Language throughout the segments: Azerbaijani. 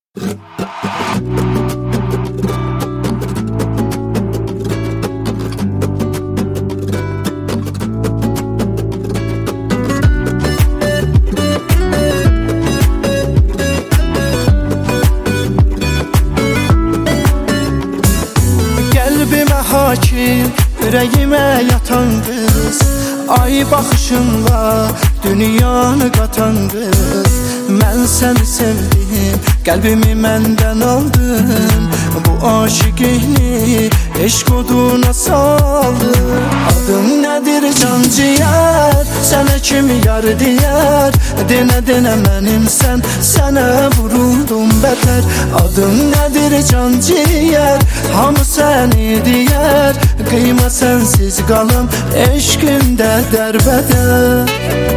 Qəlbimə hakim, ürəyimə yatan qız, ay baxışınla dünyanı qatan qız. Mən səni sevdim, qəlbimi məndən aldın, bu aşiqini eşq oduna saldın. Adın nədir can ciyər, sənə kimi yar deyər, denə mənimsən, sənə vuruldum bətər. Adın nədir can ciyər, hamı səni deyər, qıyma sənsiz qalım, eşqimdə dərbədər.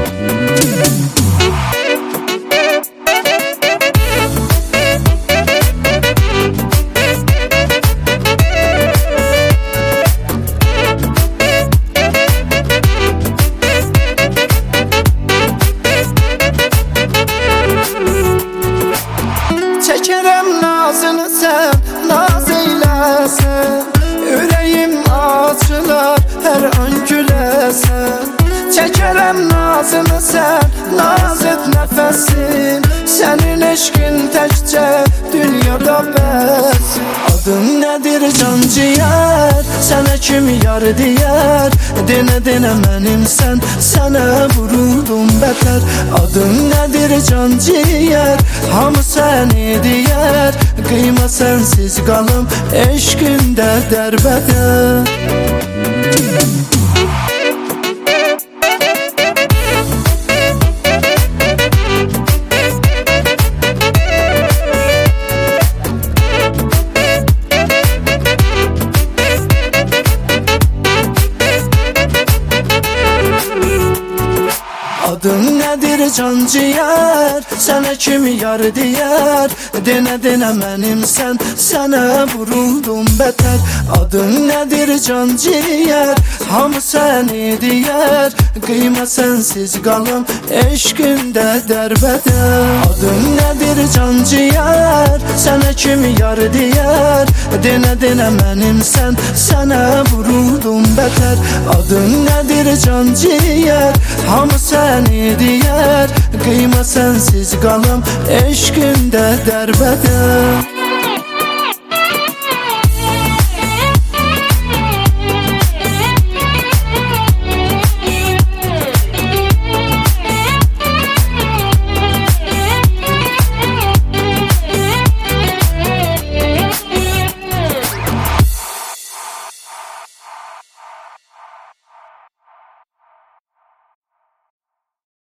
Çəkərəm nazını sən, naz eyləsən, ürəyim açılar, hər an güləsən. Çəkərəm nazını sən, naz et nəfəsin, sənin eşqin təkcə dünyada bəsin. Adın nədir can ciyər, sənə kimi yar deyər, denə mənimsən, sənə vuruldum bətər. Adın nədir can ciyər, hamı səni deyər, qıyma sənsiz qalım, eşqimdə dərbədər. Adın nədir can ciyər, sənə kimi yar deyər, denə mənimsən, sənə vuruldum bətər. Adın nədir can ciyər, hamı səni deyər, qıyma sənsiz qalım, eşqimdə dərbədər. Adın nədir can ciyər, sənə kimi yar deyər, denə mənimsən, sənə vuruldum bətər. Adın nədir can ciyər, hamı səni deyər, qıyma sənsiz qalım, eşqimdə dərbədər.